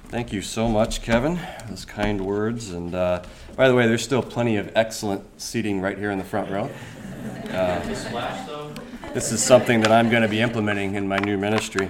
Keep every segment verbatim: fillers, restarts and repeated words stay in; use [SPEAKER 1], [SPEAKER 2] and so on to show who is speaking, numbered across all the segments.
[SPEAKER 1] Thank you so much, Kevin. Those kind words. And uh, by the way, there's still plenty of excellent seating right here in the front row. Uh, this is something that I'm going to be implementing in my new ministry.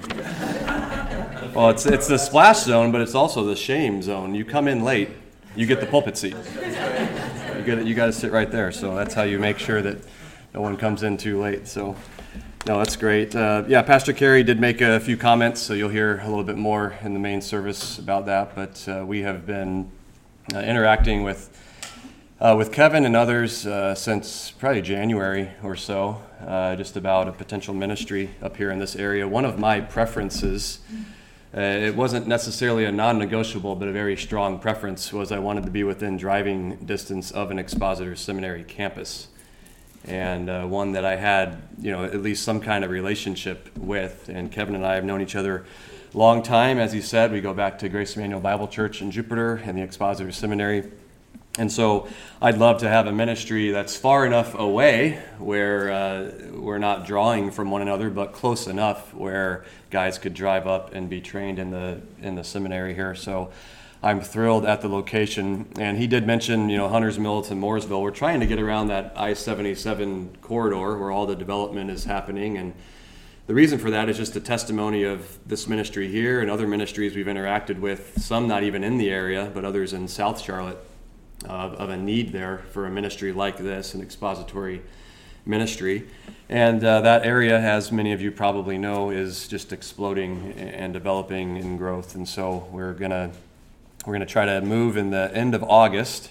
[SPEAKER 1] Well, it's it's the splash zone, but it's also the shame zone. You come in late, you get the pulpit seat. You get you got to sit right there. So that's how you make sure that no one comes in too late. So. No, that's great. Uh, yeah, Pastor Carey did make a few comments, so you'll hear a little bit more in the main service about that. But uh, we have been uh, interacting with uh, with Kevin and others uh, since probably January or so, uh, just about a potential ministry up here in this area. One of my preferences, uh, it wasn't necessarily a non-negotiable, but a very strong preference, was I wanted to be within driving distance of an Expositor Seminary campus. And uh, one that I had, you know, at least some kind of relationship with. And Kevin and I have known each other a long time. As he said, we go back to Grace Emmanuel Bible Church in Jupiter and the Expositor Seminary. And so I'd love to have a ministry that's far enough away where uh, we're not drawing from one another, but close enough where guys could drive up and be trained in the in the seminary here. So I'm thrilled at the location, and he did mention, you know, Hunter's Mill to Mooresville. We're trying to get around that I seventy-seven corridor where all the development is happening, and the reason for that is just a testimony of this ministry here and other ministries we've interacted with, some not even in the area, but others in South Charlotte, uh, of a need there for a ministry like this, an expository ministry. And uh, that area, as many of you probably know, is just exploding and developing in growth, and so we're going to We're going to try to move in the end of August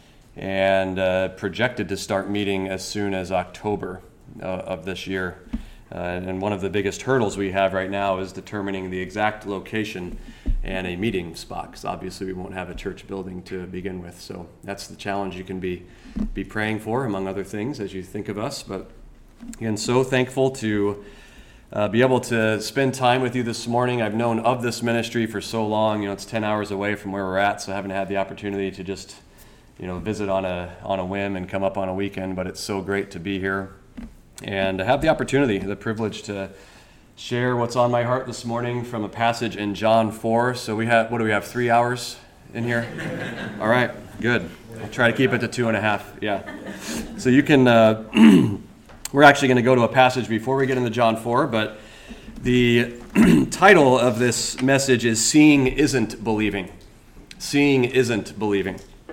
[SPEAKER 1] and uh, projected to start meeting as soon as October uh, of this year. Uh, and one of the biggest hurdles we have right now is determining the exact location and a meeting spot, because obviously we won't have a church building to begin with. So that's the challenge you can be, be praying for, among other things, as you think of us. But again, so thankful to Uh, be able to spend time with you this morning. I've known of this ministry for so long. You know, it's ten hours away from where we're at, so I haven't had the opportunity to just, you know, visit on a on a whim and come up on a weekend. But it's so great to be here and to have the opportunity, the privilege to share what's on my heart this morning from a passage in John four. So we have, what do we have, three hours in here? All right, good. I'll try to keep it to two and a half. Yeah. So you can. Uh, We're actually going to go to a passage before we get into John four, but the title of this message is Seeing Isn't Believing. Seeing Isn't Believing.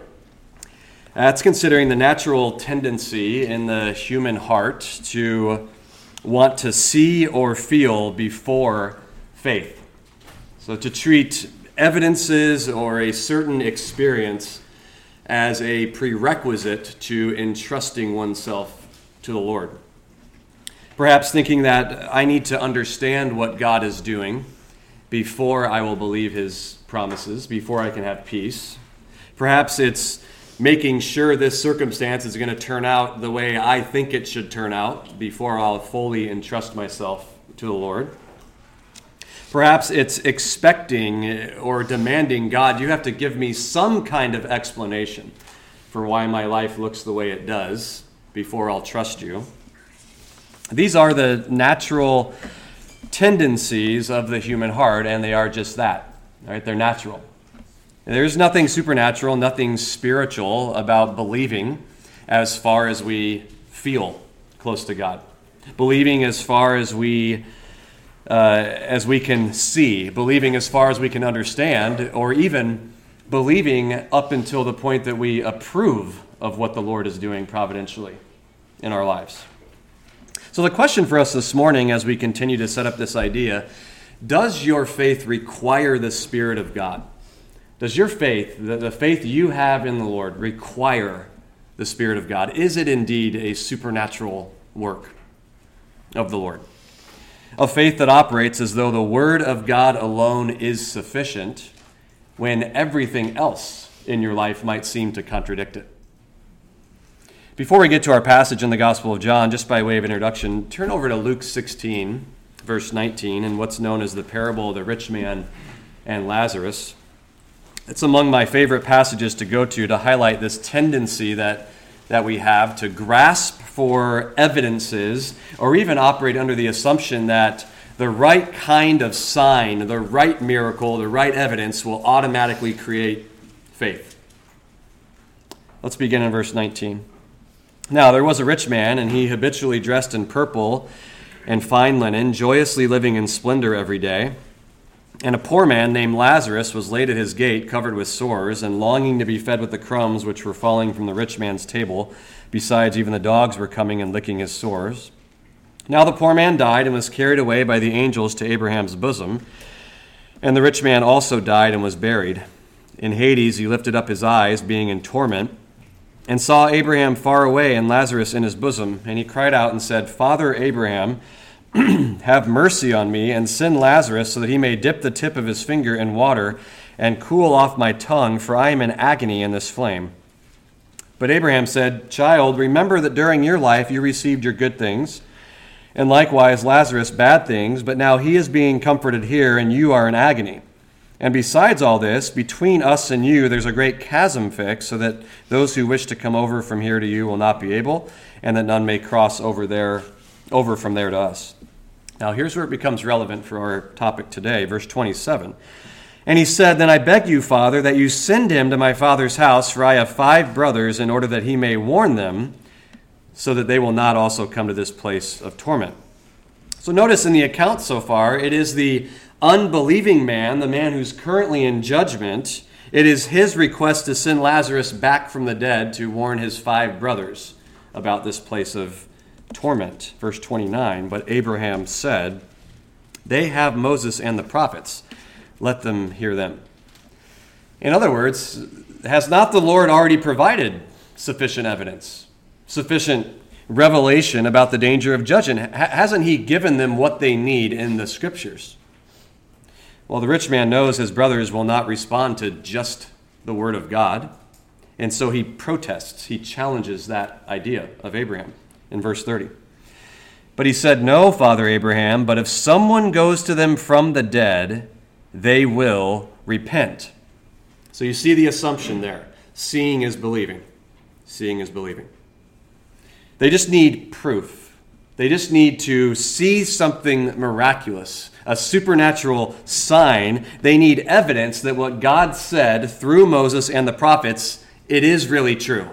[SPEAKER 1] That's considering the natural tendency in the human heart to want to see or feel before faith. So to treat evidences or a certain experience as a prerequisite to entrusting oneself to the Lord. Perhaps thinking that I need to understand what God is doing before I will believe his promises, before I can have peace. Perhaps it's making sure this circumstance is going to turn out the way I think it should turn out before I'll fully entrust myself to the Lord. Perhaps it's expecting or demanding, God, you have to give me some kind of explanation for why my life looks the way it does before I'll trust you. These are the natural tendencies of the human heart, and they are just that. Right? They're natural. There's nothing supernatural, nothing spiritual about believing as far as we feel close to God. Believing as far as we uh, as we can see. Believing as far as we can understand, or even believing up until the point that we approve of what the Lord is doing providentially in our lives. So the question for us this morning, as we continue to set up this idea, does your faith require the Spirit of God? Does your faith, the, the faith you have in the Lord, require the Spirit of God? Is it indeed a supernatural work of the Lord? A faith that operates as though the Word of God alone is sufficient when everything else in your life might seem to contradict it. Before we get to our passage in the Gospel of John, just by way of introduction, turn over to Luke sixteen, verse nineteen, and what's known as the parable of the rich man and Lazarus. It's among my favorite passages to go to to highlight this tendency that, that we have to grasp for evidences or even operate under the assumption that the right kind of sign, the right miracle, the right evidence will automatically create faith. Let's begin in verse nineteen. Now there was a rich man, and he habitually dressed in purple and fine linen, joyously living in splendor every day. And a poor man named Lazarus was laid at his gate, covered with sores, and longing to be fed with the crumbs which were falling from the rich man's table. Besides, even the dogs were coming and licking his sores. Now the poor man died and was carried away by the angels to Abraham's bosom. And the rich man also died and was buried. In Hades he lifted up his eyes, being in torment, and saw Abraham far away and Lazarus in his bosom. And he cried out and said, Father Abraham, have mercy on me, and send Lazarus so that he may dip the tip of his finger in water and cool off my tongue, for I am in agony in this flame. But Abraham said, Child, remember that during your life you received your good things, and likewise Lazarus bad things, but now he is being comforted here, and you are in agony. And besides all this, between us and you there's a great chasm fixed, so that those who wish to come over from here to you will not be able, and that none may cross over there, over from there to us. Now here's where it becomes relevant for our topic today, verse twenty-seven. And he said, Then I beg you, Father, that you send him to my father's house, for I have five brothers, in order that he may warn them, so that they will not also come to this place of torment. So notice in the account so far, it is the unbelieving man, the man who's currently in judgment, it is his request to send Lazarus back from the dead to warn his five brothers about this place of torment. Verse twenty-nine, But Abraham said, They have Moses and the prophets. Let them hear them. In other words, has not the Lord already provided sufficient evidence, sufficient revelation about the danger of judging? Hasn't he given them what they need in the scriptures? Well, the rich man knows his brothers will not respond to just the word of God, and so he protests, he challenges that idea of Abraham. In verse thirty. But he said, No, Father Abraham, but if someone goes to them from the dead, they will repent. So you see the assumption there. Seeing is believing. Seeing is believing. They just need proof. They just need to see something miraculous, a supernatural sign. They need evidence that what God said through Moses and the prophets, it is really true.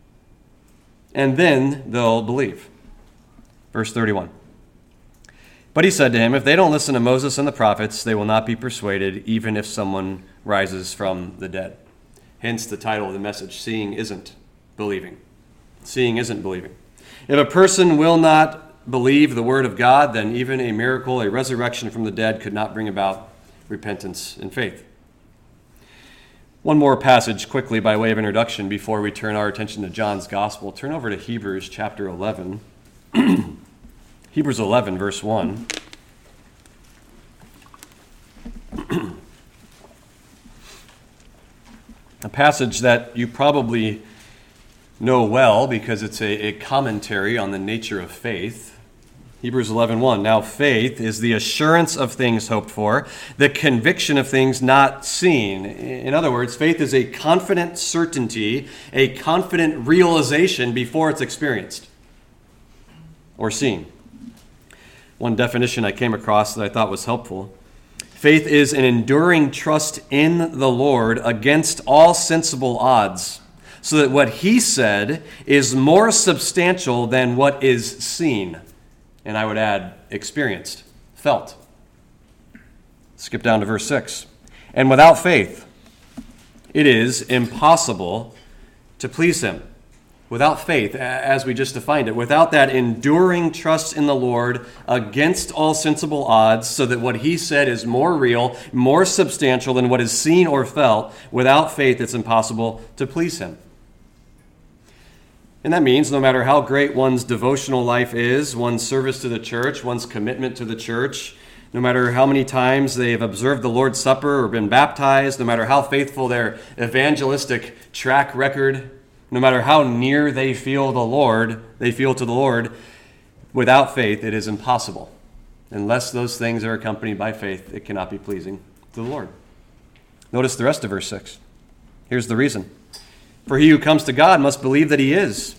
[SPEAKER 1] And then they'll believe. Verse thirty-one. But he said to him, If they don't listen to Moses and the prophets, they will not be persuaded, even if someone rises from the dead. Hence the title of the message, Seeing Isn't Believing. Seeing isn't believing. If a person will not believe the word of God, then even a miracle, a resurrection from the dead, could not bring about repentance and faith. One more passage quickly by way of introduction before we turn our attention to John's Gospel. Turn over to Hebrews chapter eleven. Hebrews eleven, verse one. A passage that you probably know well because it's a, a commentary on the nature of faith. Hebrews eleven one. Now faith is the assurance of things hoped for, the conviction of things not seen. In other words, faith is a confident certainty, a confident realization before it's experienced or seen. One definition I came across that I thought was helpful. Faith is an enduring trust in the Lord against all sensible odds, so that what he said is more substantial than what is seen. And I would add, experienced, felt. Skip down to verse six. And without faith, it is impossible to please him. Without faith, as we just defined it, without that enduring trust in the Lord against all sensible odds, so that what he said is more real, more substantial than what is seen or felt, without faith, it's impossible to please him. And that means no matter how great one's devotional life is, one's service to the church, one's commitment to the church, no matter how many times they have observed the Lord's Supper or been baptized, no matter how faithful their evangelistic track record, no matter how near they feel the Lord, they feel to the Lord, without faith it is impossible. Unless those things are accompanied by faith, it cannot be pleasing to the Lord. Notice the rest of verse six. Here's the reason. For he who comes to God must believe that he is,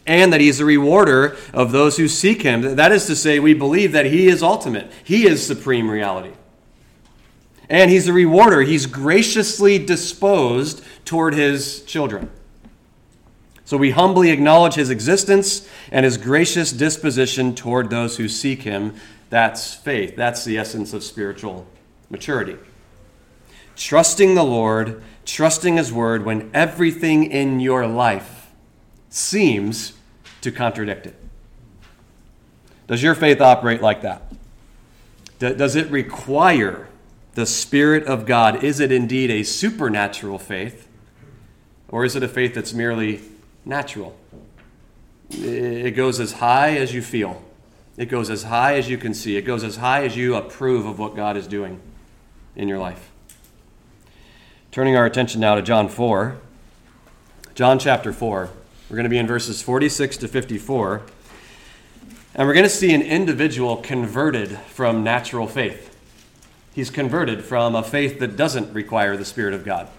[SPEAKER 1] and that he's a rewarder of those who seek him. That is to say, we believe that he is ultimate. He is supreme reality. And he's a rewarder. He's graciously disposed toward his children. So we humbly acknowledge his existence and his gracious disposition toward those who seek him. That's faith. That's the essence of spiritual maturity. Trusting the Lord, trusting his word when everything in your life seems to contradict it. Does your faith operate like that? Does it require the Spirit of God? Is it indeed a supernatural faith? Or is it a faith that's merely natural? It goes as high as you feel. It goes as high as you can see. It goes as high as you approve of what God is doing in your life. Turning our attention now to John four. John chapter four. We're going to be in verses forty-six to fifty-four. And we're going to see an individual converted from natural faith. He's converted from a faith that doesn't require the Spirit of God.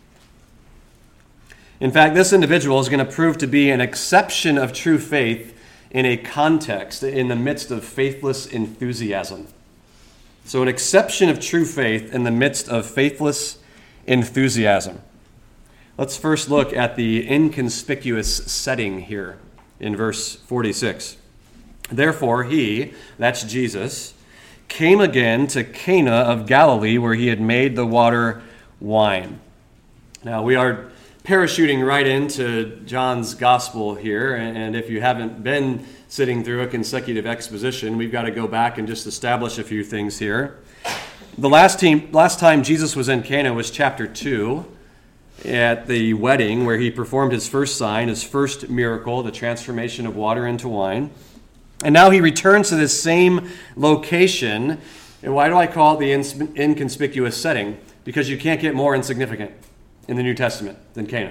[SPEAKER 1] In fact, this individual is going to prove to be an exception of true faith in a context, in the midst of faithless enthusiasm. So an exception of true faith in the midst of faithless enthusiasm. Let's first look at the inconspicuous setting here in verse forty-six. Therefore he, that's Jesus, came again to Cana of Galilee, where he had made the water wine. Now, we are parachuting right into John's gospel here, and if you haven't been sitting through a consecutive exposition, we've got to go back and just establish a few things here. The last, team, last time Jesus was in Cana was chapter two, at the wedding, where he performed his first sign, his first miracle, the transformation of water into wine. And now he returns to this same location. And why do I call it the ins- inconspicuous setting? Because you can't get more insignificant in the New Testament than Cana.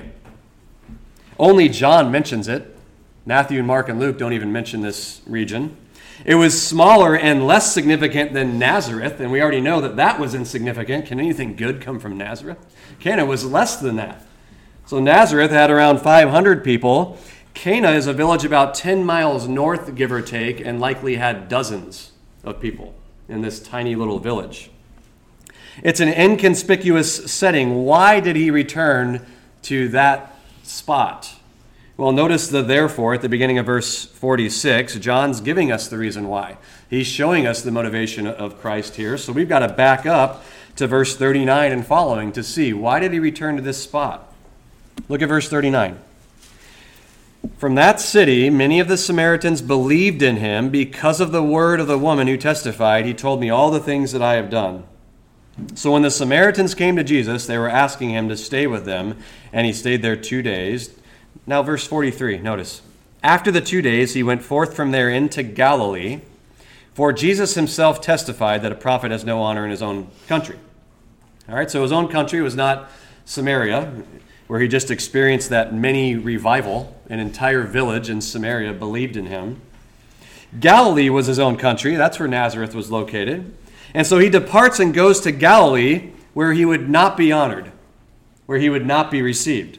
[SPEAKER 1] Only John mentions it. Matthew and Mark and Luke don't even mention this region. It was smaller and less significant than Nazareth, and we already know that that was insignificant. Can anything good come from Nazareth? Cana was less than that. So Nazareth had around five hundred people. Cana is a village about ten miles north, give or take, and likely had dozens of people in this tiny little village. It's an inconspicuous setting. Why did he return to that spot? Well, notice the therefore at the beginning of verse forty-six. John's giving us the reason why. He's showing us the motivation of Christ here. So we've got to back up to verse thirty-nine and following to see why did he return to this spot. Look at verse thirty-nine. From that city, many of the Samaritans believed in him because of the word of the woman who testified, he told me all the things that I have done. So when the Samaritans came to Jesus, they were asking him to stay with them, and he stayed there two days. Now verse forty-three, notice. After the two days, he went forth from there into Galilee, for Jesus himself testified that a prophet has no honor in his own country. All right, so his own country was not Samaria, where he just experienced that mini revival. An entire village in Samaria believed in him. Galilee was his own country. That's where Nazareth was located. And so he departs and goes to Galilee, where he would not be honored, where he would not be received.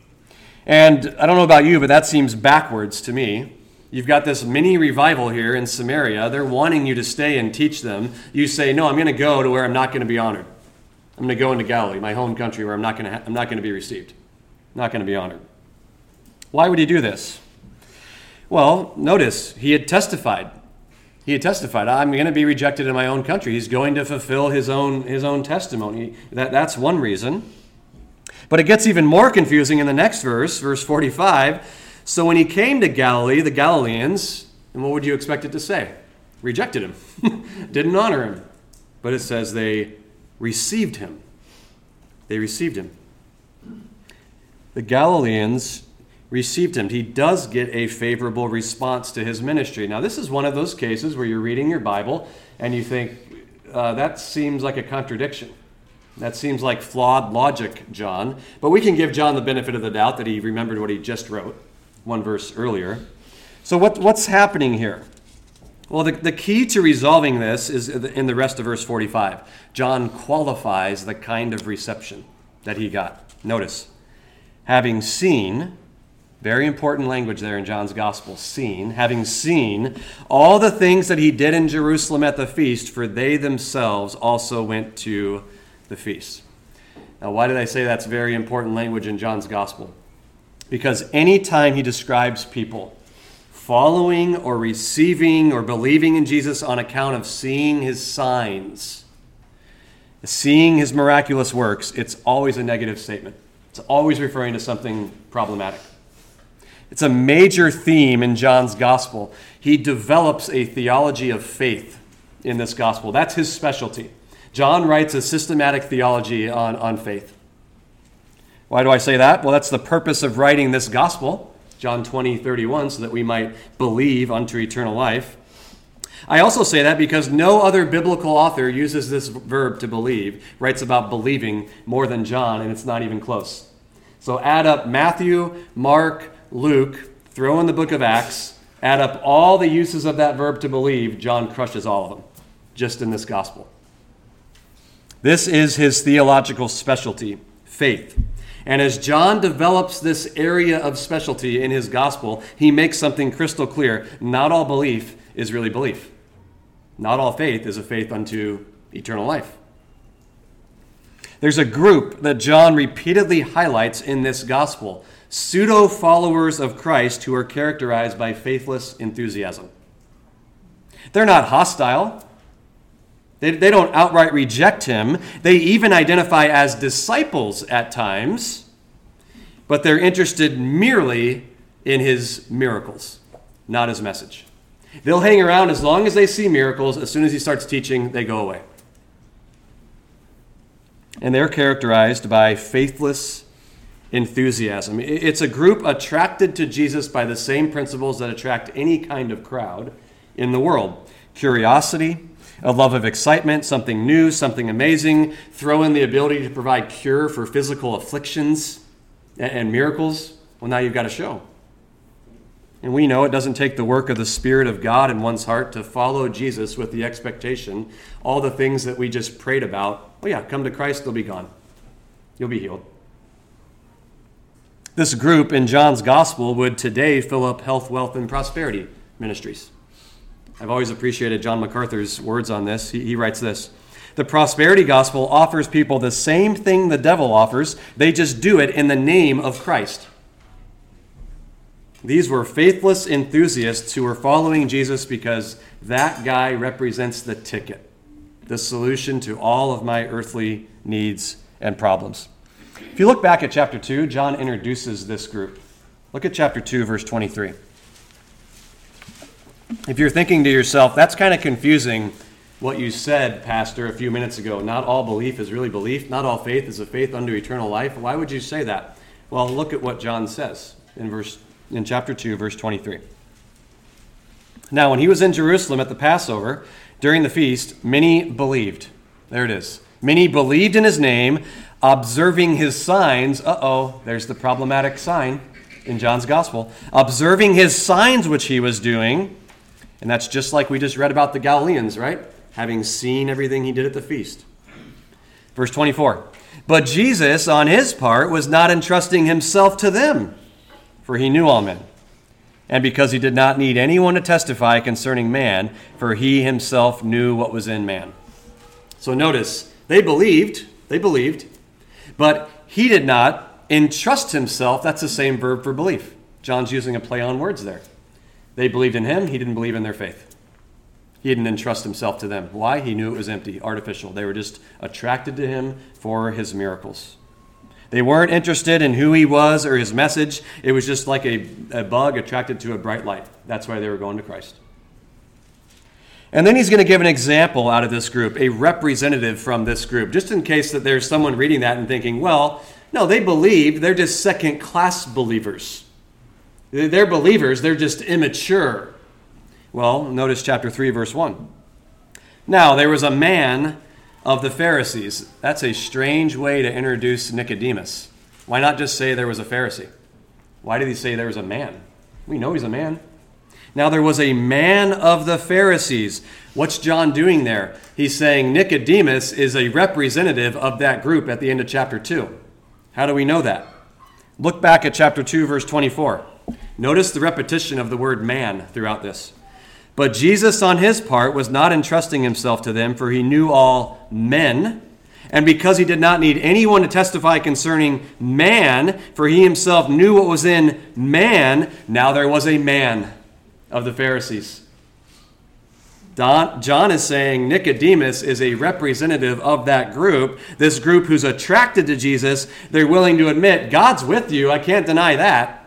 [SPEAKER 1] And I don't know about you, but that seems backwards to me. You've got this mini revival here in Samaria. They're wanting you to stay and teach them. You say, no, I'm going to go to where I'm not going to be honored. I'm going to go into Galilee, my home country, where I'm not going to ha- I'm not going to be received. I'm not going to be honored. Why would he do this? Well, notice, he had testified. He had testified, I'm going to be rejected in my own country. He's going to fulfill his own, his own testimony. That, that's one reason. But it gets even more confusing in the next verse, verse forty-five. So when he came to Galilee, the Galileans, and what would you expect it to say? Rejected him. Didn't honor him. But it says they received him. They received him. The Galileans received him. He does get a favorable response to his ministry. Now, this is one of those cases where you're reading your Bible and you think, uh, that seems like a contradiction. That seems like flawed logic, John. But we can give John the benefit of the doubt that he remembered what he just wrote one verse earlier. So what, what's happening here? Well, the, the key to resolving this is in the rest of verse forty-five. John qualifies the kind of reception that he got. Notice, having seen Very important language there in John's gospel. Seen, having seen all the things that he did in Jerusalem at the feast, for they themselves also went to the feast. Now, why did I say that's very important language in John's gospel? Because anytime he describes people following or receiving or believing in Jesus on account of seeing his signs, seeing his miraculous works, it's always a negative statement. It's always referring to something problematic. It's a major theme in John's gospel. He develops a theology of faith in this gospel. That's his specialty. John writes a systematic theology on, on faith. Why do I say that? Well, that's the purpose of writing this gospel, John twenty, thirty-one, so that we might believe unto eternal life. I also say that because no other biblical author uses this verb to believe, writes about believing more than John, and it's not even close. So add up Matthew, Mark, Luke, throw in the book of Acts, add up all the uses of that verb to believe, John crushes all of them, just in this gospel. This is his theological specialty, faith. And as John develops this area of specialty in his gospel, he makes something crystal clear. Not all belief is really belief. Not all faith is a faith unto eternal life. There's a group that John repeatedly highlights in this gospel, pseudo-followers of Christ who are characterized by faithless enthusiasm. They're not hostile. They, they don't outright reject him. They even identify as disciples at times, but they're interested merely in his miracles, not his message. They'll hang around as long as they see miracles. As soon as he starts teaching, they go away. And they're characterized by faithless enthusiasm. It's a group attracted to Jesus by the same principles that attract any kind of crowd in the world. Curiosity, a love of excitement, something new, something amazing. Throw in the ability to provide cure for physical afflictions and miracles. Well, now you've got a show. And we know it doesn't take the work of the Spirit of God in one's heart to follow Jesus with the expectation, all the things that we just prayed about, oh yeah, come to Christ, they'll be gone. You'll be healed. This group in John's gospel would today fill up health, wealth, and prosperity ministries. I've always appreciated John MacArthur's words on this. He, he writes this: the prosperity gospel offers people the same thing the devil offers. They just do it in the name of Christ. These were faithless enthusiasts who were following Jesus because that guy represents the ticket, the solution to all of my earthly needs and problems. If you look back at chapter two, John introduces this group. Look at chapter two, verse twenty-three. If you're thinking to yourself, that's kind of confusing what you said, Pastor, a few minutes ago. Not all belief is really belief. Not all faith is a faith unto eternal life. Why would you say that? Well, look at what John says in verse in chapter two, verse twenty-three. Now, when he was in Jerusalem at the Passover, during the feast, many believed. There it is. Many believed in his name, observing his signs. Uh-oh, there's the problematic sign in John's gospel. Observing his signs which he was doing. And that's just like we just read about the Galileans, right? Having seen everything he did at the feast. Verse twenty-four. But Jesus, on his part, was not entrusting himself to them, for he knew all men. And because he did not need anyone to testify concerning man, for he himself knew what was in man. So notice, they believed, they believed, but he did not entrust himself. That's the same verb for belief. John's using a play on words there. They believed in him. He didn't believe in their faith. He didn't entrust himself to them. Why? He knew it was empty, artificial. They were just attracted to him for his miracles. They weren't interested in who he was or his message. It was just like a, a bug attracted to a bright light. That's why they were going to Christ. And then he's going to give an example out of this group, a representative from this group, just in case that there's someone reading that and thinking, well, no, they believed. They're just second-class believers. They're believers. They're just immature. Well, notice chapter three, verse one. Now, there was a man of the Pharisees. That's a strange way to introduce Nicodemus. Why not just say there was a Pharisee? Why did he say there was a man? We know he's a man. Now, there was a man of the Pharisees. What's John doing there? He's saying Nicodemus is a representative of that group at the end of chapter two. How do we know that? Look back at chapter two, verse twenty-four. Notice the repetition of the word man throughout this. But Jesus, on his part, was not entrusting himself to them, for he knew all men. And because he did not need anyone to testify concerning man, for he himself knew what was in man, now there was a man of the Pharisees. Don, John is saying Nicodemus is a representative of that group, this group who's attracted to Jesus. They're willing to admit, God's with you, I can't deny that.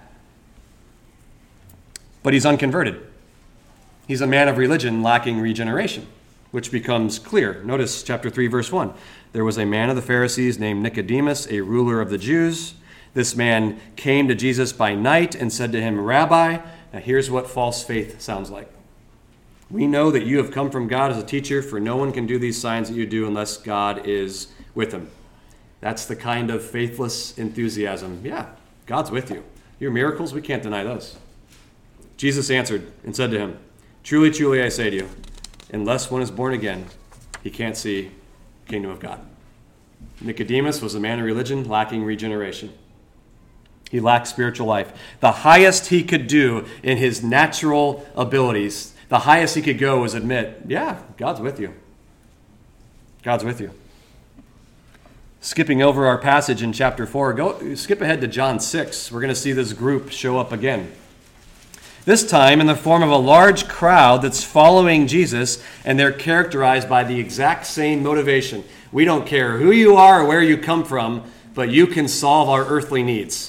[SPEAKER 1] But he's unconverted. He's a man of religion lacking regeneration, which becomes clear. Notice chapter three, verse one. There was a man of the Pharisees named Nicodemus, a ruler of the Jews. This man came to Jesus by night and said to him, Rabbi, now here's what false faith sounds like. We know that you have come from God as a teacher, for no one can do these signs that you do unless God is with him. That's the kind of faithless enthusiasm. Yeah, God's with you. Your miracles, we can't deny those. Jesus answered and said to him, Truly, truly, I say to you, unless one is born again, he can't see the kingdom of God. Nicodemus was a man of religion lacking regeneration. He lacked spiritual life. The highest he could do in his natural abilities, the highest he could go was admit, yeah, God's with you. God's with you. Skipping over our passage in chapter four, go skip ahead to John six. We're going to see this group show up again. This time in the form of a large crowd that's following Jesus, and they're characterized by the exact same motivation. We don't care who you are or where you come from, but you can solve our earthly needs.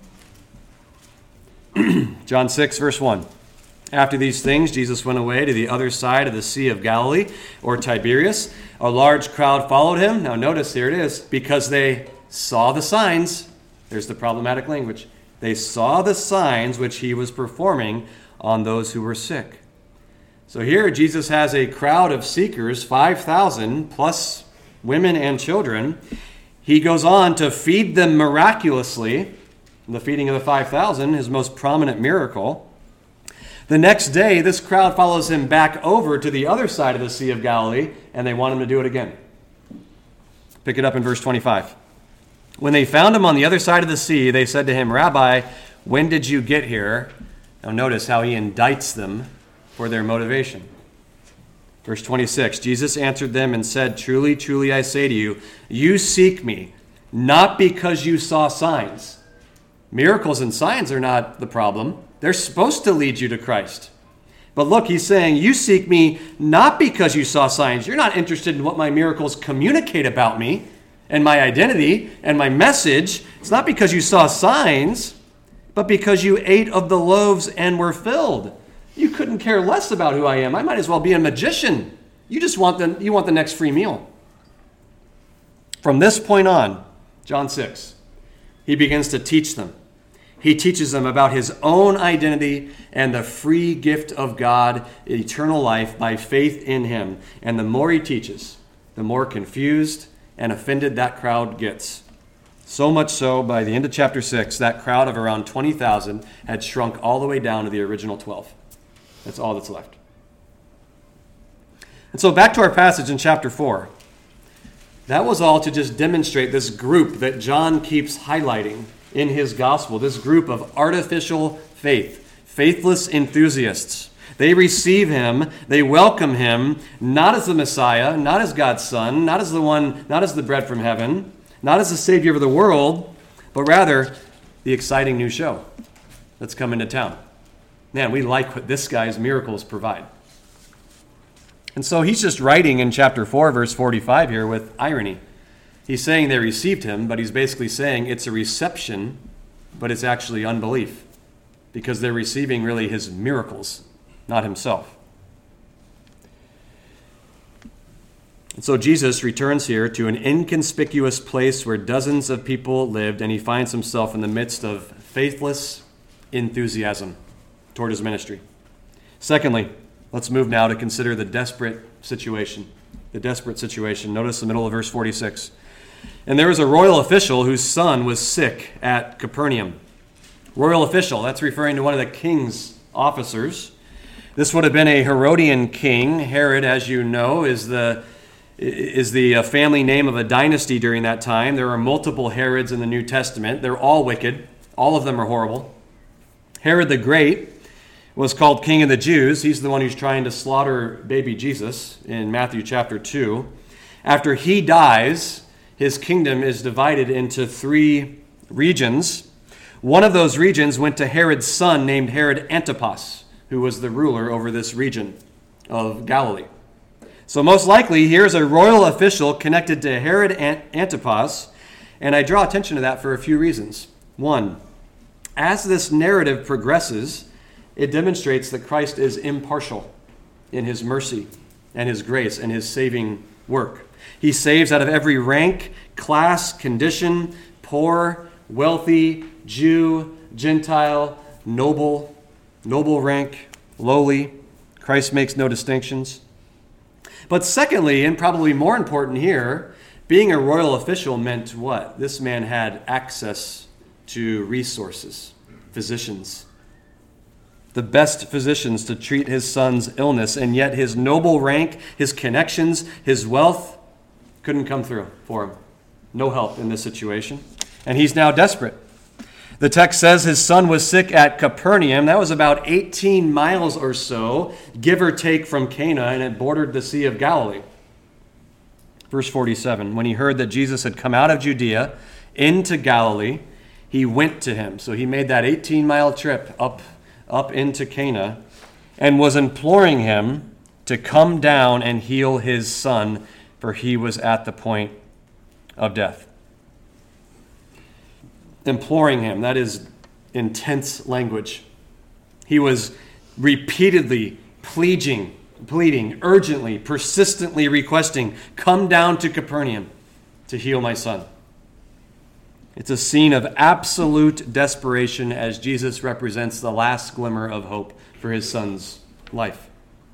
[SPEAKER 1] John six, verse one. After these things, Jesus went away to the other side of the Sea of Galilee, or Tiberias. A large crowd followed him. Now notice, here it is, because they saw the signs. There's the problematic language. They saw the signs which he was performing on those who were sick. So here Jesus has a crowd of seekers, five thousand, plus women and children. He goes on to feed them miraculously. The feeding of the five thousand, his most prominent miracle. The next day, this crowd follows him back over to the other side of the Sea of Galilee, and they want him to do it again. Pick it up in verse twenty-five. When they found him on the other side of the sea, they said to him, Rabbi, when did you get here? Now notice how he indicts them for their motivation. Verse twenty-six, Jesus answered them and said, Truly, truly, I say to you, you seek me, not because you saw signs. Miracles and signs are not the problem. They're supposed to lead you to Christ. But look, he's saying, you seek me not because you saw signs. You're not interested in what my miracles communicate about me and my identity and my message. It's not because you saw signs, but because you ate of the loaves and were filled. You couldn't care less about who I am. I might as well be a magician. You just want the, you want the next free meal. From this point on, John six, he begins to teach them. He teaches them about his own identity and the free gift of God, eternal life by faith in him. And the more he teaches, the more confused and offended that crowd gets. So much so, by the end of chapter six, that crowd of around twenty thousand had shrunk all the way down to the original twelve. That's all that's left. And so back to our passage in chapter four. That was all to just demonstrate this group that John keeps highlighting in his gospel, this group of artificial faith, faithless enthusiasts. They receive him, they welcome him, not as the Messiah, not as God's Son, not as the one, not as the bread from heaven, not as the Savior of the world, but rather the exciting new show that's come into town. Man, we like what this guy's miracles provide. And so he's just writing in chapter four, verse forty-five here with irony. He's saying they received him, but he's basically saying it's a reception, but it's actually unbelief, because they're receiving really his miracles, not himself. And so Jesus returns here to an inconspicuous place where dozens of people lived, and he finds himself in the midst of faithless enthusiasm toward his ministry. Secondly, let's move now to consider the desperate situation. The desperate situation. Notice the middle of verse forty-six. And there was a royal official whose son was sick at Capernaum. Royal official, that's referring to one of the king's officers. This would have been a Herodian king. Herod, as you know, is the is the family name of a dynasty during that time. There are multiple Herods in the New Testament. They're all wicked. All of them are horrible. Herod the Great was called King of the Jews. He's the one who's trying to slaughter baby Jesus in Matthew chapter two. After he dies, his kingdom is divided into three regions. One of those regions went to Herod's son named Herod Antipas, who was the ruler over this region of Galilee. So most likely, here's a royal official connected to Herod Antipas, and I draw attention to that for a few reasons. One, as this narrative progresses, it demonstrates that Christ is impartial in his mercy and his grace and his saving work. He saves out of every rank, class, condition, poor, wealthy, Jew, Gentile, noble, noble rank, lowly. Christ makes no distinctions. But secondly, and probably more important here, being a royal official meant what? This man had access to resources, physicians, the best physicians to treat his son's illness, and yet his noble rank, his connections, his wealth couldn't come through for him. No help in this situation. And he's now desperate. The text says his son was sick at Capernaum. That was about eighteen miles or so, give or take, from Cana, and it bordered the Sea of Galilee. Verse forty-seven, when he heard that Jesus had come out of Judea into Galilee, he went to him. So he made that eighteen-mile trip up, up into Cana and was imploring him to come down and heal his son, for he was at the point of death. Imploring him, that is intense language. He was repeatedly pleading, pleading, urgently, persistently requesting, come down to Capernaum to heal my son. It's a scene of absolute desperation as Jesus represents the last glimmer of hope for his son's life.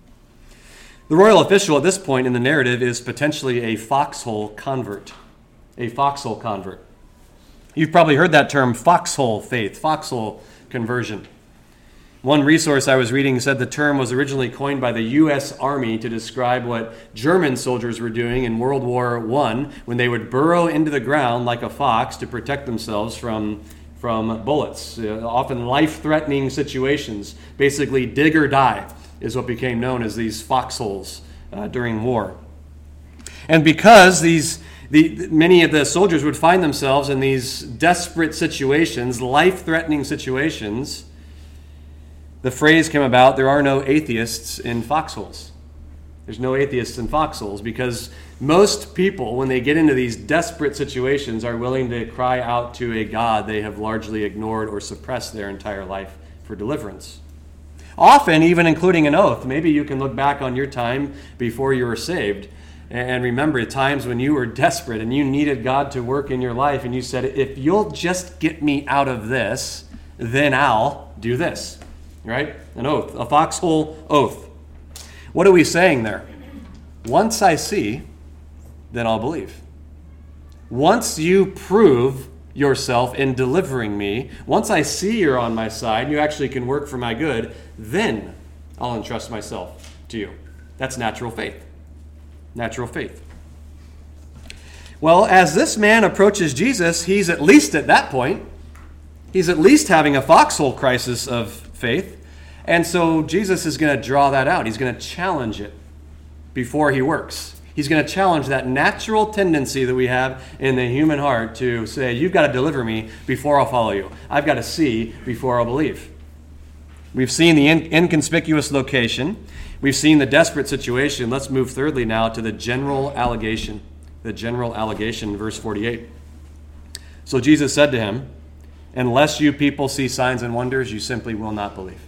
[SPEAKER 1] The royal official at this point in the narrative is potentially a foxhole convert. A foxhole convert. You've probably heard that term, foxhole faith, foxhole conversion. One resource I was reading said the term was originally coined by the U S Army to describe what German soldiers were doing in World War One when they would burrow into the ground like a fox to protect themselves from, from bullets, uh, often life-threatening situations. Basically, dig or die is what became known as these foxholes uh, during war. And because these The, many of the soldiers would find themselves in these desperate situations, life-threatening situations, the phrase came about, there are no atheists in foxholes. There's no atheists in foxholes because most people, when they get into these desperate situations, are willing to cry out to a God they have largely ignored or suppressed their entire life for deliverance. Often, even including an oath. Maybe you can look back on your time before you were saved and remember times when you were desperate and you needed God to work in your life and you said, if you'll just get me out of this, then I'll do this, right? An oath, a foxhole oath. What are we saying there? Once I see, then I'll believe. Once you prove yourself in delivering me, once I see you're on my side and you actually can work for my good, then I'll entrust myself to you. That's natural faith. Natural faith. Well, as this man approaches Jesus, he's at least at that point, he's at least having a foxhole crisis of faith. And so Jesus is going to draw that out. He's going to challenge it before he works. He's going to challenge that natural tendency that we have in the human heart to say, you've got to deliver me before I'll follow you. I've got to see before I'll believe. We've seen the in- inconspicuous location. We've seen the desperate situation. Let's move thirdly now to the general allegation. The general allegation, verse forty-eight. So Jesus said to him, unless you people see signs and wonders, you simply will not believe.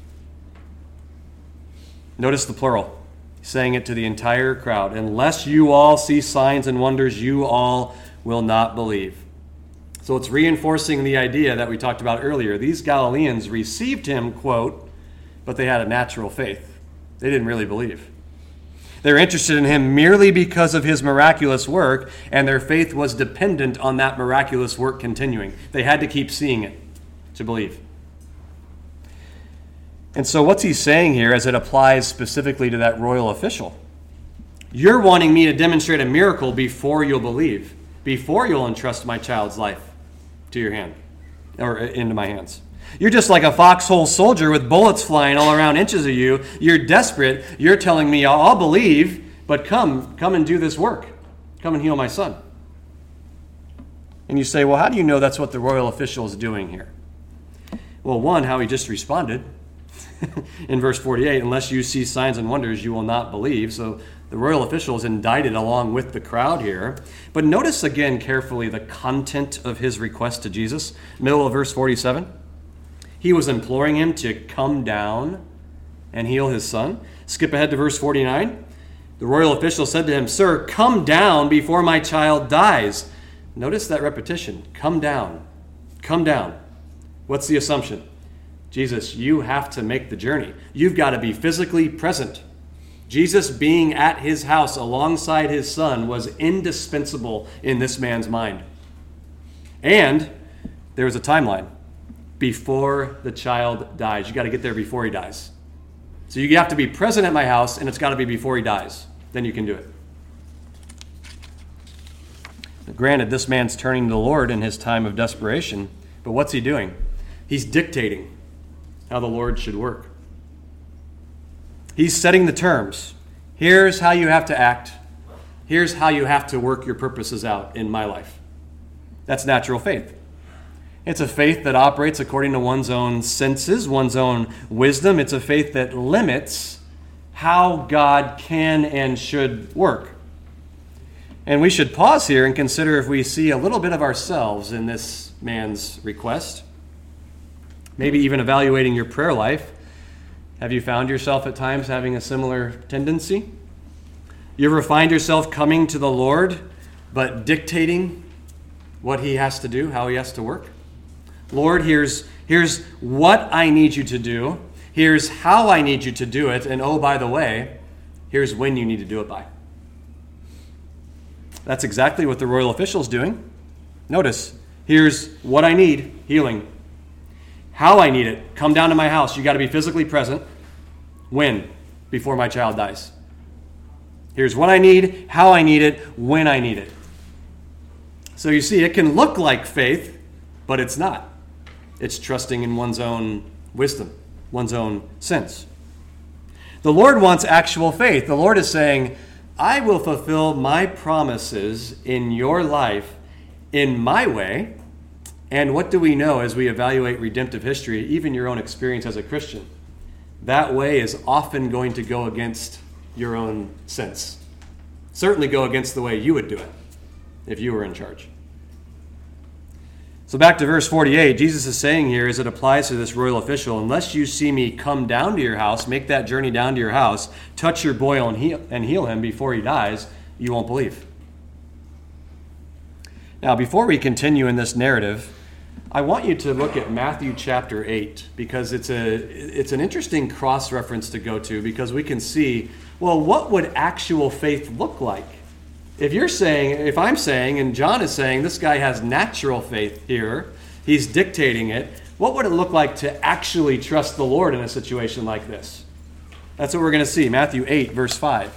[SPEAKER 1] Notice the plural. He's saying it to the entire crowd. Unless you all see signs and wonders, you all will not believe. So it's reinforcing the idea that we talked about earlier. These Galileans received him, quote, but they had a natural faith. They didn't really believe. They're interested in him merely because of his miraculous work, and their faith was dependent on that miraculous work continuing. They had to keep seeing it to believe. And so what's he saying here as it applies specifically to that royal official? You're wanting me to demonstrate a miracle before you'll believe, before you'll entrust my child's life to your hand. or into my hands. You're just like a foxhole soldier with bullets flying all around inches of you. You're desperate. You're telling me, I'll believe, but come, come and do this work. Come and heal my son. And you say, well, how do you know that's what the royal official is doing here? Well, one, how he just responded. In verse forty-eight, unless you see signs and wonders, you will not believe. So the royal official is indicted along with the crowd here. But notice again carefully the content of his request to Jesus. Middle of verse forty-seven. He was imploring him to come down and heal his son. Skip ahead to verse forty-nine. The royal official said to him, Sir, come down before my child dies. Notice that repetition. Come down. Come down. What's the assumption? Jesus, you have to make the journey. You've got to be physically present. Jesus being at his house alongside his son was indispensable in this man's mind. And there was a timeline. Before the child dies. You got to get there before he dies. So you have to be present at my house, and it's got to be before he dies. Then you can do it. Granted, this man's turning to the Lord in his time of desperation, but what's he doing? He's dictating how the Lord should work. He's setting the terms. Here's how you have to act. Here's how you have to work your purposes out in my life. That's natural faith. It's a faith that operates according to one's own senses, one's own wisdom. It's a faith that limits how God can and should work. And we should pause here and consider if we see a little bit of ourselves in this man's request. Maybe even evaluating your prayer life. Have you found yourself at times having a similar tendency? You ever find yourself coming to the Lord, but dictating what he has to do, how he has to work? Lord, here's, here's what I need you to do. Here's how I need you to do it. And oh, by the way, here's when you need to do it by. That's exactly what the royal official is doing. Notice, here's what I need, healing. How I need it, come down to my house. You got to be physically present. When? Before my child dies. Here's what I need, how I need it, when I need it. So you see, it can look like faith, but it's not. It's trusting in one's own wisdom, one's own sense. The Lord wants actual faith. The Lord is saying, I will fulfill my promises in your life in my way. And what do we know as we evaluate redemptive history, even your own experience as a Christian? That way is often going to go against your own sense. Certainly go against the way you would do it if you were in charge. So back to verse forty-eight, Jesus is saying here, as it applies to this royal official, unless you see me come down to your house, make that journey down to your house, touch your boy and heal, and heal him before he dies, you won't believe. Now, before we continue in this narrative, I want you to look at Matthew chapter eight, because it's a it's an interesting cross-reference to go to, because we can see, well, what would actual faith look like? If you're saying, if I'm saying, and John is saying, this guy has natural faith here, he's dictating it, what would it look like to actually trust the Lord in a situation like this? That's what we're going to see, Matthew eight, verse five.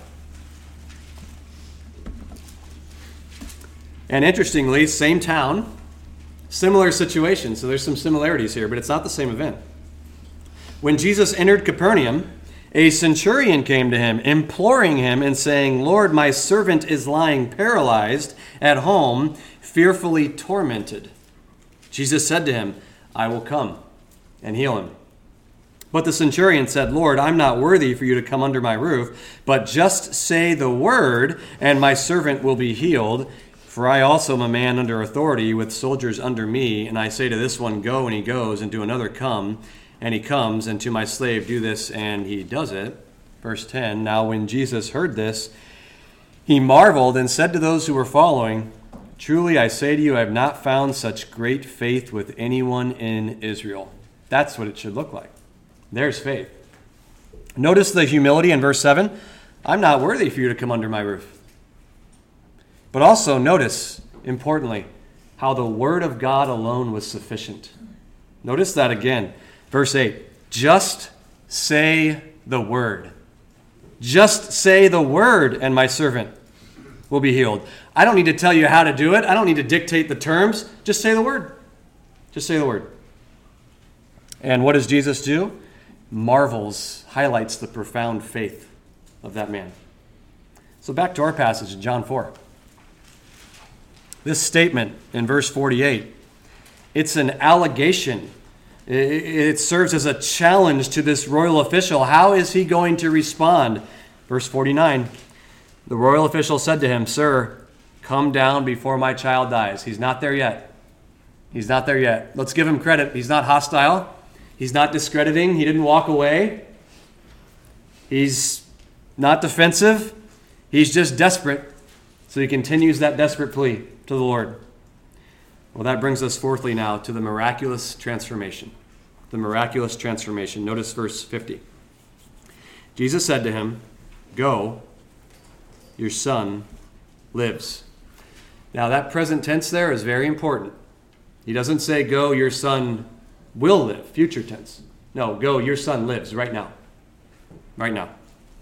[SPEAKER 1] And interestingly, same town, similar situation, so there's some similarities here, but it's not the same event. When Jesus entered Capernaum, a centurion came to him, imploring him and saying, Lord, my servant is lying paralyzed at home, fearfully tormented. Jesus said to him, I will come and heal him. But the centurion said, Lord, I'm not worthy for you to come under my roof, but just say the word, and my servant will be healed. For I also am a man under authority with soldiers under me, and I say to this one, go, and he goes, and to another, come, and he comes, and to my slave, do this, and he does it. Verse ten, now when Jesus heard this, he marveled and said to those who were following, truly I say to you, I have not found such great faith with anyone in Israel. That's what it should look like. There's faith. Notice the humility in verse seven. I'm not worthy for you to come under my roof. But also notice, importantly, how the word of God alone was sufficient. Notice that again. Verse eight, just say the word. Just say the word, and my servant will be healed. I don't need to tell you how to do it. I don't need to dictate the terms. Just say the word. Just say the word. And what does Jesus do? Marvels, highlights the profound faith of that man. So back to our passage in John four. This statement in verse forty-eight, it's an allegation. It serves as a challenge to this royal official. How is he going to respond? Verse forty-nine, the royal official said to him, "Sir, come down before my child dies." He's not there yet. He's not there yet. Let's give him credit. He's not hostile. He's not discrediting. He didn't walk away. He's not defensive. He's just desperate. So he continues that desperate plea to the Lord. Well, that brings us fourthly now to the miraculous transformation. The miraculous transformation. Notice verse fifty. Jesus said to him, "Go, your son lives." Now that present tense there is very important. He doesn't say, "Go, your son will live," future tense. No, "Go, your son lives," right now. Right now.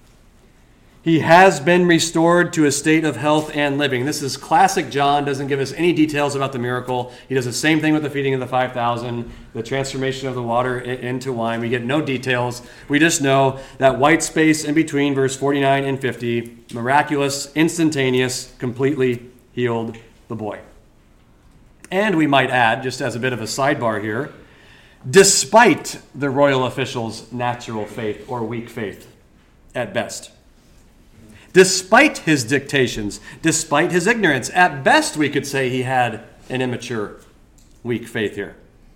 [SPEAKER 1] He has been restored to a state of health and living. This is classic John, doesn't give us any details about the miracle. He does the same thing with the feeding of the five thousand, the transformation of the water into wine. We get no details. We just know that white space in between verse forty-nine and fifty, miraculous, instantaneous, completely healed the boy. And we might add, just as a bit of a sidebar here, despite the royal official's natural faith or weak faith at best. Despite his dictations, despite his ignorance, at best we could say he had an immature, weak faith here.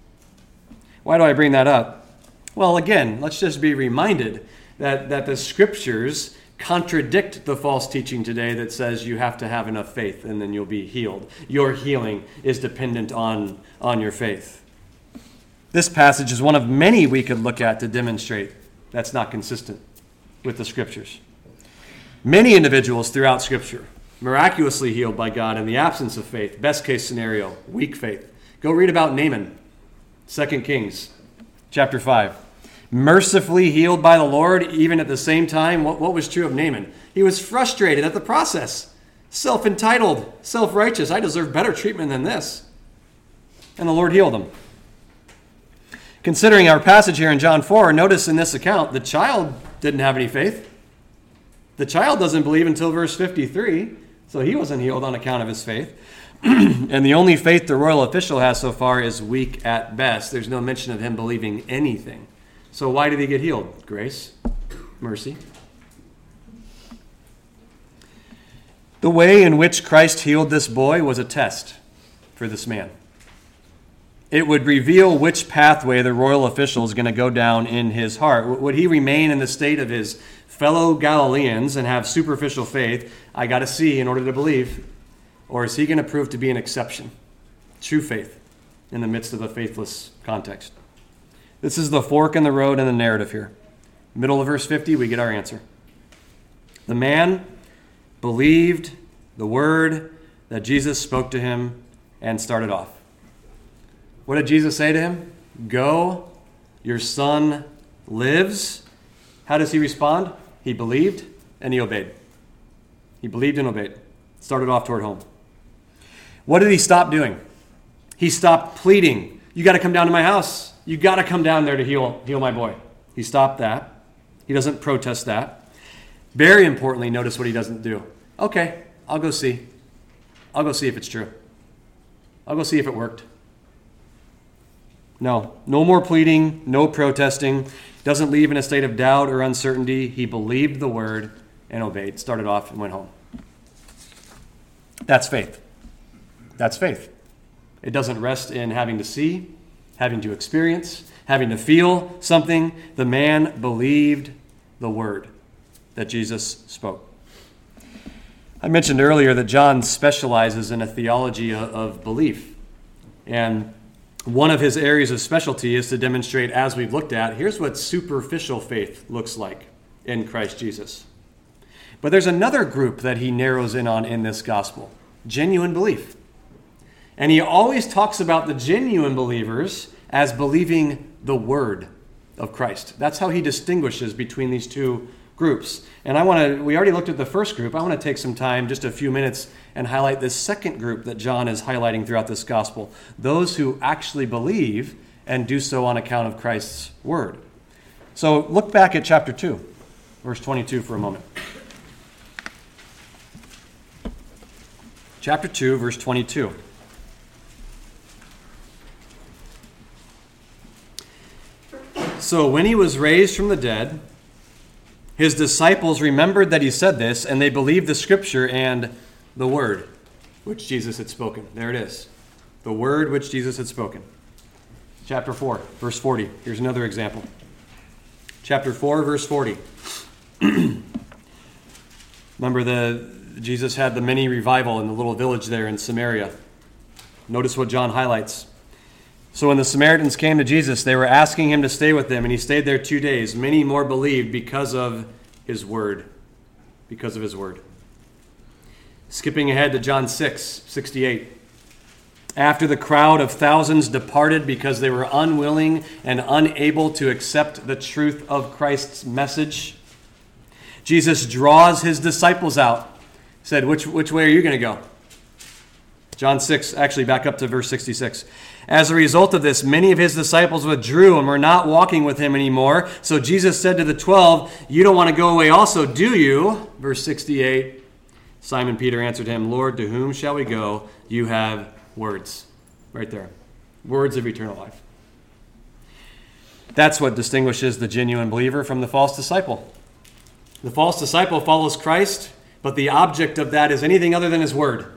[SPEAKER 1] Why do I bring that up? Well, again, let's just be reminded that, that the scriptures contradict the false teaching today that says you have to have enough faith and then you'll be healed. Your healing is dependent on, on your faith. This passage is one of many we could look at to demonstrate that's not consistent with the scriptures. Many individuals throughout Scripture miraculously healed by God in the absence of faith. Best case scenario, weak faith. Go read about Naaman, Second Kings, chapter five. Mercifully healed by the Lord, even at the same time. What, what was true of Naaman? He was frustrated at the process. Self-entitled, self-righteous. I deserve better treatment than this. And the Lord healed him. Considering our passage here in John four, notice in this account, the child didn't have any faith. The child doesn't believe until verse fifty-three, so he wasn't healed on account of his faith. And the only faith the royal official has so far is weak at best. There's no mention of him believing anything. So why did he get healed? Grace, mercy. The way in which Christ healed this boy was a test for this man. It would reveal which pathway the royal official is going to go down in his heart. Would he remain in the state of his fellow Galileans and have superficial faith, I got to see in order to believe? Or is he going to prove to be an exception, true faith, in the midst of a faithless context? This is the fork in the road in the narrative here. Middle of verse fifty, we get our answer. The man believed the word that Jesus spoke to him and started off. What did Jesus say to him? Go, your son lives. How does he respond? He believed and he obeyed. He believed and obeyed. Started off toward home. What did he stop doing? He stopped pleading. You got to come down to my house. You got to come down there to heal, heal my boy. He stopped that. He doesn't protest that. Very importantly, notice what he doesn't do. Okay, I'll go see. I'll go see if it's true. I'll go see if it worked. No, no more pleading, no protesting. Doesn't leave in a state of doubt or uncertainty. He believed the word and obeyed. Started off and went home. That's faith. That's faith. It doesn't rest in having to see, having to experience, having to feel something. The man believed the word that Jesus spoke. I mentioned earlier that John specializes in a theology of belief. And one of his areas of specialty is to demonstrate, as we've looked at, here's what superficial faith looks like in Christ Jesus. But there's another group that he narrows in on in this gospel, genuine belief. And he always talks about the genuine believers as believing the word of Christ. That's how he distinguishes between these two groups. And I want to, we already looked at the first group. I want to take some time, just a few minutes, and highlight this second group that John is highlighting throughout this gospel. Those who actually believe and do so on account of Christ's word. So look back at chapter two, verse twenty-two for a moment. Chapter two, verse twenty-two. So when he was raised from the dead, his disciples remembered that he said this, and they believed the scripture and the word which Jesus had spoken. There it is. The word which Jesus had spoken. Chapter four, verse forty. Here's another example. Chapter four, verse forty. Remember, the Jesus had the mini revival in the little village there in Samaria. Notice what John highlights. So when the Samaritans came to Jesus, they were asking him to stay with them, and he stayed there two days. Many more believed because of his word. Because of his word. Skipping ahead to John six, sixty-eight. After the crowd of thousands departed because they were unwilling and unable to accept the truth of Christ's message, Jesus draws his disciples out. He said, which, which way are you going to go? John six, actually back up to verse sixty-six. As a result of this, many of his disciples withdrew and were not walking with him anymore. So Jesus said to the twelve, you don't want to go away also, do you? Verse sixty-eight. Simon Peter answered him, Lord, to whom shall we go? You have words. Right there. Words of eternal life. That's what distinguishes the genuine believer from the false disciple. The false disciple follows Christ, but the object of that is anything other than his word.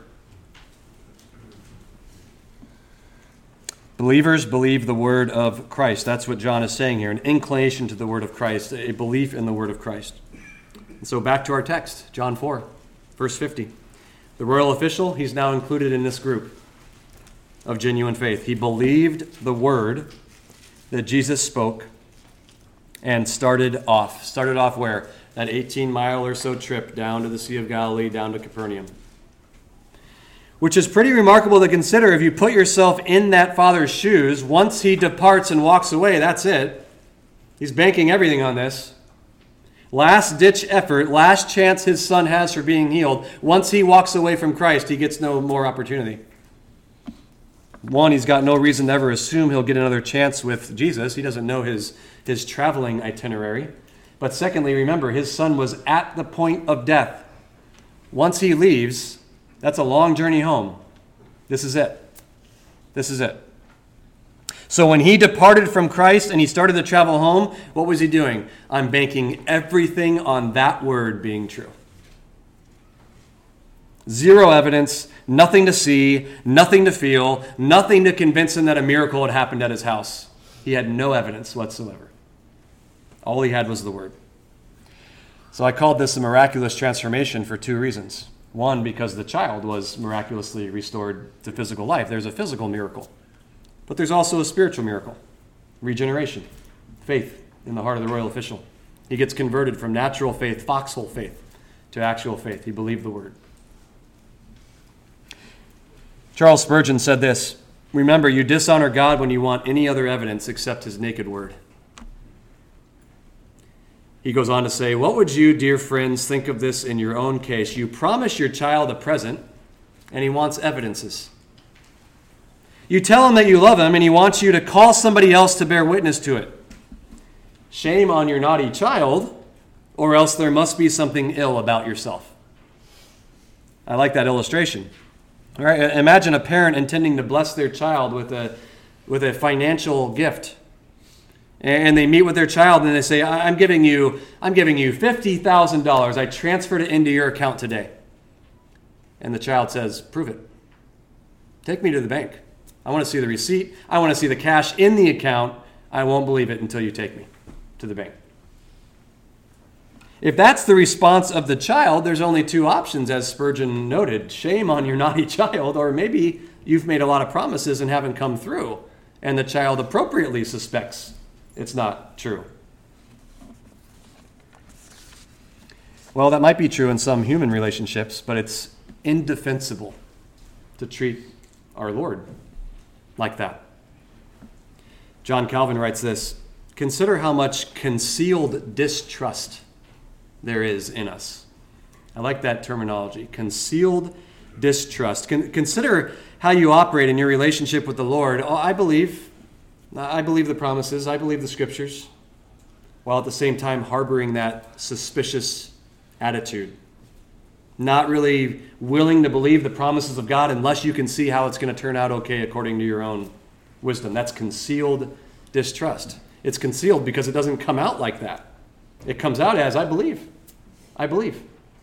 [SPEAKER 1] Believers believe the word of Christ. That's what John is saying here. An inclination to the word of Christ, a belief in the word of Christ. And so back to our text, John four, verse fifty. The royal official, he's now included in this group of genuine faith. He believed the word that Jesus spoke and started off. Started off where? That eighteen mile or so trip down to the Sea of Galilee, down to Capernaum. Which is pretty remarkable to consider if you put yourself in that father's shoes. Once he departs and walks away, that's it. He's banking everything on this. Last-ditch effort, last chance his son has for being healed. Once he walks away from Christ, he gets no more opportunity. One, he's got no reason to ever assume he'll get another chance with Jesus. He doesn't know his, his traveling itinerary. But secondly, remember, his son was at the point of death. Once he leaves, that's a long journey home. This is it. This is it. So when he departed from Christ and he started to travel home, what was he doing? I'm banking everything on that word being true. Zero evidence, nothing to see, nothing to feel, nothing to convince him that a miracle had happened at his house. He had no evidence whatsoever. All he had was the word. So I called this a miraculous transformation for two reasons. One, because the child was miraculously restored to physical life. There's a physical miracle. But there's also a spiritual miracle. Regeneration. Faith in the heart of the royal official. He gets converted from natural faith, foxhole faith, to actual faith. He believed the word. Charles Spurgeon said this, remember, you dishonor God when you want any other evidence except his naked word. He goes on to say, what would you, dear friends, think of this in your own case? You promise your child a present, and he wants evidences. You tell him that you love him, and he wants you to call somebody else to bear witness to it. Shame on your naughty child, or else there must be something ill about yourself. I like that illustration. All right, imagine a parent intending to bless their child with a, with a financial gift. And they meet with their child and they say, I'm giving you, I'm giving you fifty thousand dollars. I transferred it into your account today. And the child says, prove it. Take me to the bank. I want to see the receipt. I want to see the cash in the account. I won't believe it until you take me to the bank. If that's the response of the child, there's only two options, as Spurgeon noted. Shame on your naughty child, or maybe you've made a lot of promises and haven't come through, and the child appropriately suspects it's not true. Well, that might be true in some human relationships, but it's indefensible to treat our Lord like that. John Calvin writes this, consider how much concealed distrust there is in us. I like that terminology, concealed distrust. Con- consider how you operate in your relationship with the Lord. Oh, I believe, I believe the promises, I believe the scriptures, while at the same time harboring that suspicious attitude. Not really willing to believe the promises of God unless you can see how it's going to turn out okay according to your own wisdom. That's concealed distrust. It's concealed because it doesn't come out like that. It comes out as, I believe. I believe.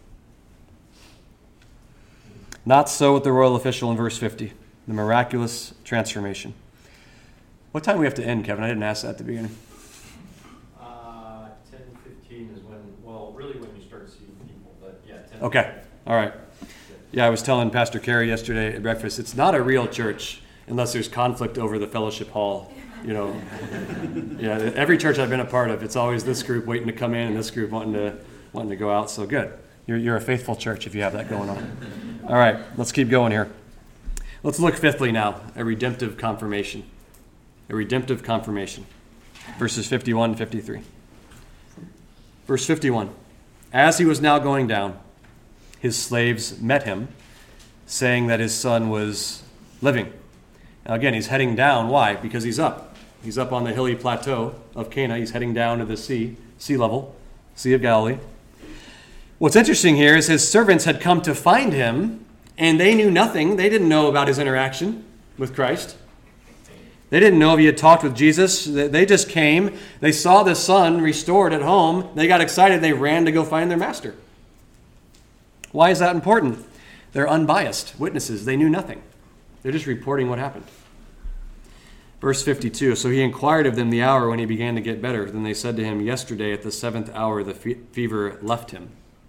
[SPEAKER 1] Not so with the royal official in verse fifty, the miraculous transformation. What time do we have to end, Kevin? I didn't ask that at the beginning.
[SPEAKER 2] Uh, ten fifteen is when, well, really when you start seeing people, but yeah, ten.
[SPEAKER 1] Okay, all right. Yeah, I was telling Pastor Carey yesterday at breakfast, it's not a real church unless there's conflict over the fellowship hall. You know, yeah, every church I've been a part of, it's always this group waiting to come in and this group wanting to wanting to go out. So good. You're, you're a faithful church if you have that going on. All right, let's keep going here. Let's look fifthly now, a redemptive confirmation. A redemptive confirmation. Verses fifty-one and fifty-three. Verse fifty-one. As he was now going down, his slaves met him, saying that his son was living. Now again, he's heading down. Why? Because he's up. He's up on the hilly plateau of Cana. He's heading down to the sea, sea level, Sea of Galilee. What's interesting here is his servants had come to find him, and they knew nothing. They didn't know about his interaction with Christ. They didn't know if he had talked with Jesus. They just came. They saw the son restored at home. They got excited. They ran to go find their master. Why is that important? They're unbiased witnesses. They knew nothing. They're just reporting what happened. Verse fifty-two, so he inquired of them the hour when he began to get better. Then they said to him, yesterday at the seventh hour the fe- fever left him.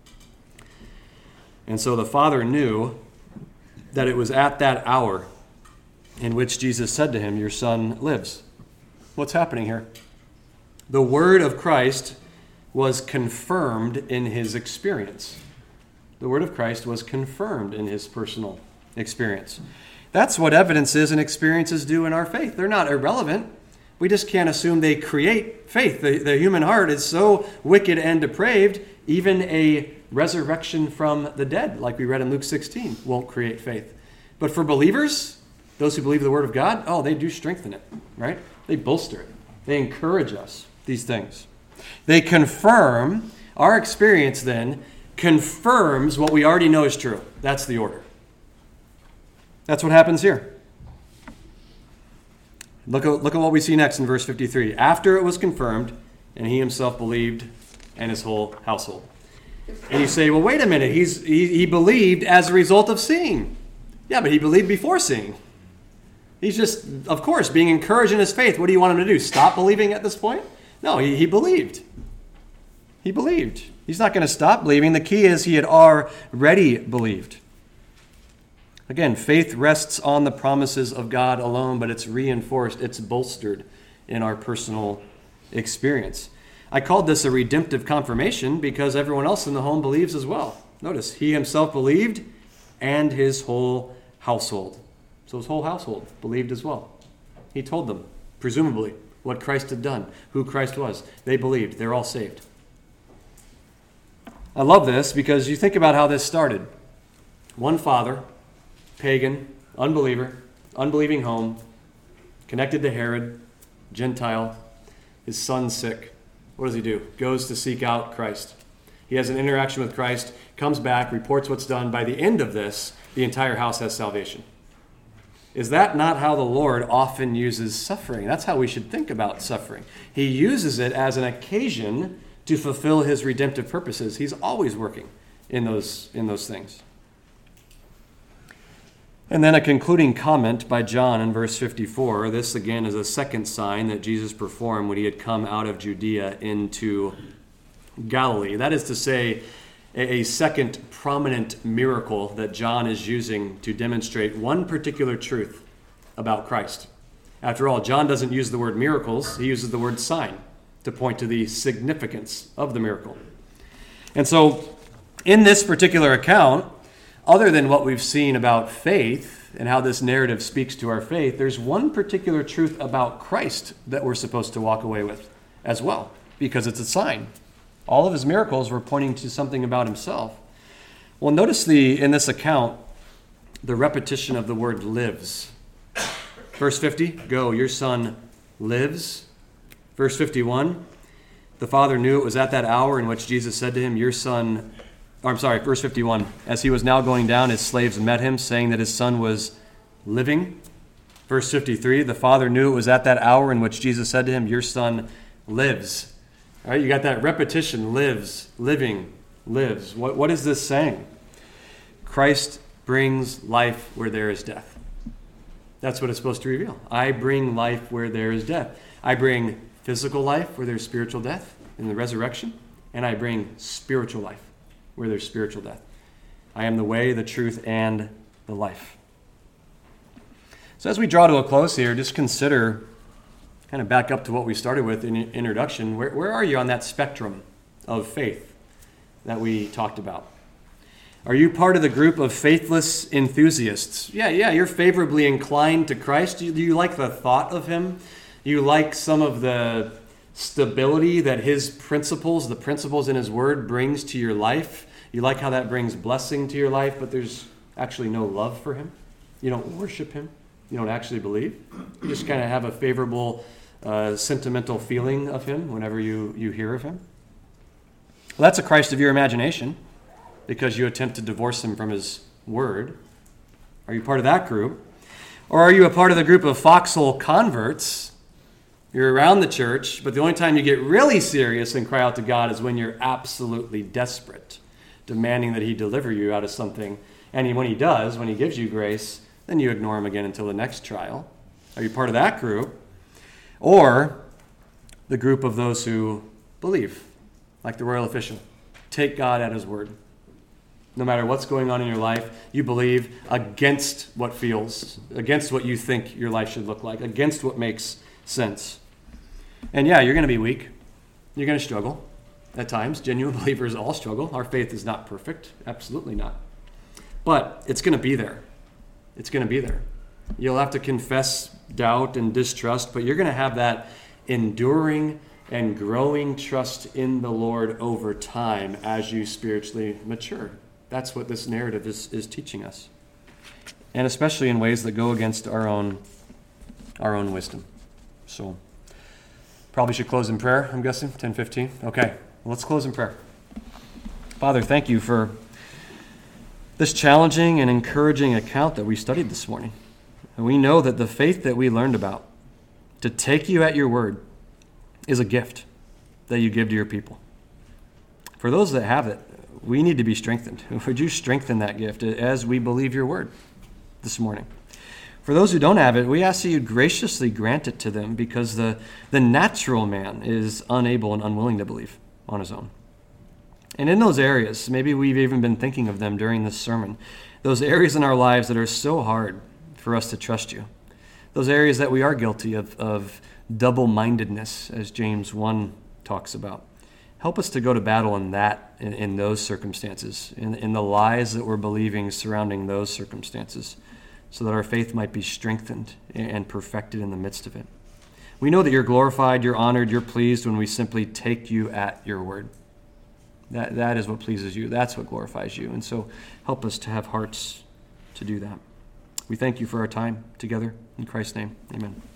[SPEAKER 1] And so the father knew that it was at that hour in which Jesus said to him, your son lives. What's happening here? The word of Christ was confirmed in his experience. The word of Christ was confirmed in his personal experience. That's what evidences and experiences do in our faith. They're not irrelevant. We just can't assume they create faith. The, the human heart is so wicked and depraved, even a resurrection from the dead, like we read in Luke sixteen, won't create faith. But for believers, those who believe the word of God, oh, they do strengthen it, right? They bolster it. They encourage us, these things. They confirm, our experience then confirms what we already know is true. That's the order. That's what happens here. Look at, look at what we see next in verse fifty-three. After it was confirmed, and he himself believed, and his whole household. And you say, well, wait a minute. He's, he, he believed as a result of seeing. Yeah, but he believed before seeing. He's just, of course, being encouraged in his faith. What do you want him to do? Stop believing at this point? No, he, he believed. He believed. He's not going to stop believing. The key is he had already believed. Again, faith rests on the promises of God alone, but it's reinforced, it's bolstered in our personal experience. I called this a redemptive confirmation because everyone else in the home believes as well. Notice, he himself believed and his whole household. So his whole household believed as well. He told them, presumably, what Christ had done, who Christ was. They believed. They're all saved. I love this because you think about how this started. One father, pagan, unbeliever, unbelieving home, connected to Herod, Gentile, his son's sick. What does he do? Goes to seek out Christ. He has an interaction with Christ, comes back, reports what's done. By the end of this, the entire house has salvation. Is that not how the Lord often uses suffering? That's how we should think about suffering. He uses it as an occasion to fulfill his redemptive purposes. He's always working in those, in those things. And then a concluding comment by John in verse fifty-four. This again is a second sign that Jesus performed when he had come out of Judea into Galilee. That is to say, a second prominent miracle that John is using to demonstrate one particular truth about Christ. After all, John doesn't use the word miracles, he uses the word sign to point to the significance of the miracle. And so, in this particular account, other than what we've seen about faith and how this narrative speaks to our faith, there's one particular truth about Christ that we're supposed to walk away with as well, because it's a sign. All of his miracles were pointing to something about himself. Well, notice the in this account, the repetition of the word lives. Verse fifty, go, your son lives. Verse fifty-one, the father knew it was at that hour in which Jesus said to him, your son, or I'm sorry, verse fifty-one, as he was now going down, his slaves met him, saying that his son was living. Verse fifty-three, the father knew it was at that hour in which Jesus said to him, your son lives. All right, you got that repetition, lives, living, lives. What, what is this saying? Christ brings life where there is death. That's what it's supposed to reveal. I bring life where there is death. I bring physical life where there's spiritual death in the resurrection, and I bring spiritual life where there's spiritual death. I am the way, the truth, and the life. So as we draw to a close here, just consider, kind of back up to what we started with in the introduction, where, where are you on that spectrum of faith that we talked about? Are you part of the group of faithless enthusiasts? Yeah, yeah, you're favorably inclined to Christ. Do you, do you like the thought of him? Do you like some of the stability that his principles, the principles in his word, brings to your life? You like how that brings blessing to your life, but there's actually no love for him? You don't worship him? You don't actually believe? You just kind of have a favorable, uh, sentimental feeling of him whenever you, you hear of him? Well, that's a Christ of your imagination, because you attempt to divorce him from his word. Are you part of that group? Or are you a part of the group of foxhole converts? You're around the church, but the only time you get really serious and cry out to God is when you're absolutely desperate, demanding that he deliver you out of something. And he, when he does, when he gives you grace, then you ignore him again until the next trial. Are you part of that group? Or the group of those who believe, like the royal official, take God at his word. No matter what's going on in your life, you believe against what feels, against what you think your life should look like, against what makes sense. And yeah, you're going to be weak. You're going to struggle at times. Genuine believers all struggle. Our faith is not perfect. Absolutely not. But it's going to be there. It's going to be there. You'll have to confess doubt and distrust, but you're going to have that enduring and growing trust in the Lord over time as you spiritually mature. That's what this narrative is, is teaching us. And especially in ways that go against our own, our own wisdom. So, probably should close in prayer, I'm guessing, ten fifteen. Okay, well, let's close in prayer. Father, thank you for this challenging and encouraging account that we studied this morning. And we know that the faith that we learned about, to take you at your word, is a gift that you give to your people. For those that have it, we need to be strengthened. Would you strengthen that gift as we believe your word this morning? For those who don't have it, we ask that you graciously grant it to them, because the, the natural man is unable and unwilling to believe on his own. And in those areas, maybe we've even been thinking of them during this sermon, those areas in our lives that are so hard for us to trust you, those areas that we are guilty of, of double-mindedness, as James one talks about. Help us to go to battle in that, in, in those circumstances, in, in the lies that we're believing surrounding those circumstances, so that our faith might be strengthened and perfected in the midst of it. We know that you're glorified, you're honored, you're pleased when we simply take you at your word. That, that is what pleases you. That's what glorifies you. And so help us to have hearts to do that. We thank you for our time together. In Christ's name, amen.